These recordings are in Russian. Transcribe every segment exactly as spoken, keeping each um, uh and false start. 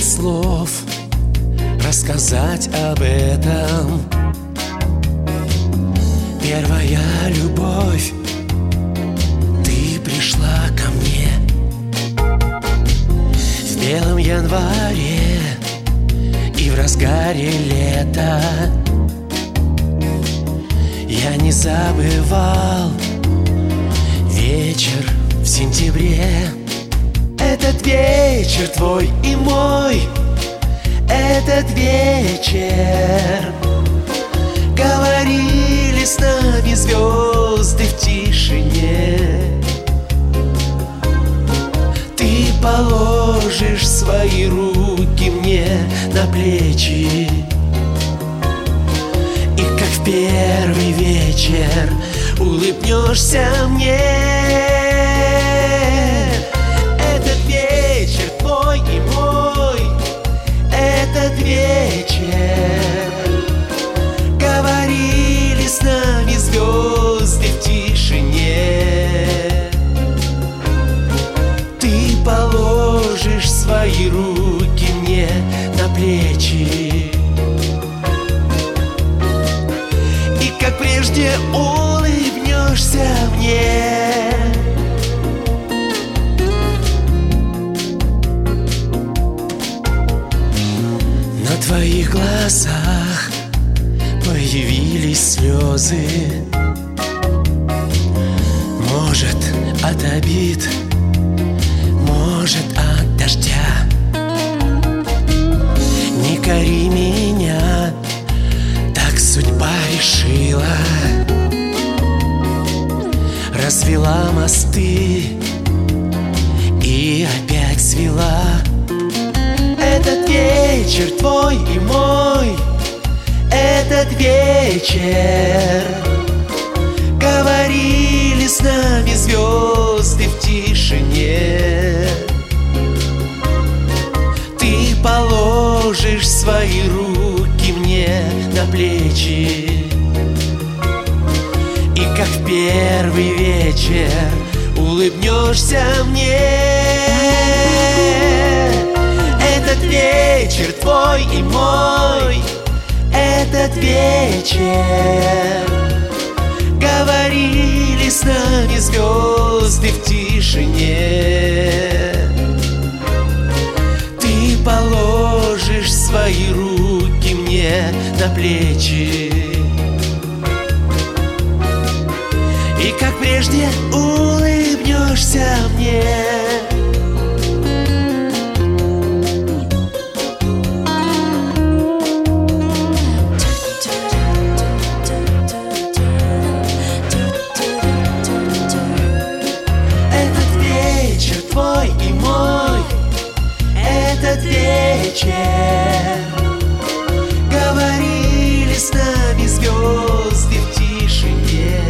нет слов рассказать об этом. Первая любовь, ты пришла ко мне в белом январе и в разгаре лета. Я не забывал вечер в сентябре. Этот вечер твой и мой, этот вечер говорили с нами звезды в тишине. Ты положишь свои руки мне на плечи, и как в первый вечер улыбнешься мне. Этот вечер твой и мой, этот вечер говорили с нами звезды в тишине. Ты положишь свои руки мне на плечи, и как прежде улыбнешься мне. На твоих глазах появились слезы, может, от обид, может, от дождя. Не кори меня, так судьба решила. Развела мосты и опять свела. Этот вечер твой и мой, этот вечер говорили с нами звезды в тишине. Ты положишь свои руки мне на плечи, и как в первый вечер улыбнешься мне. Этот вечер твой и мой, этот вечер говорили с нами звезды в тишине. Ты положишь свои руки мне на плечи, и как прежде улыбнешься мне. Этот вечер говорили с нами звезды в тишине.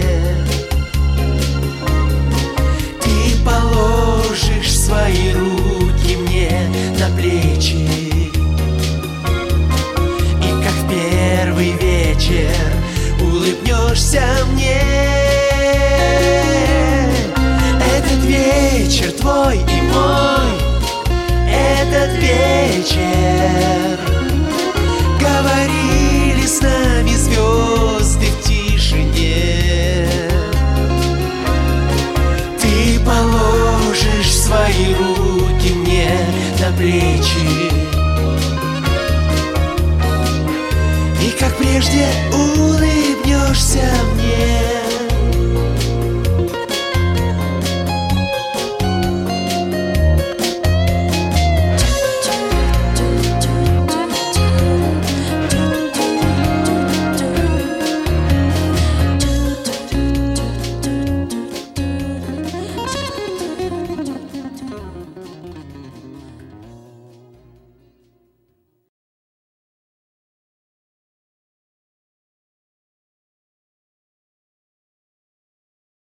Ты положишь свои руки мне на плечи, и как в первый вечер улыбнешься мне. Этот вечер твой и мой, этот вечер говорили с нами звезды в тишине. Ты положишь свои руки мне на плечи, и как прежде улыбнешься мне.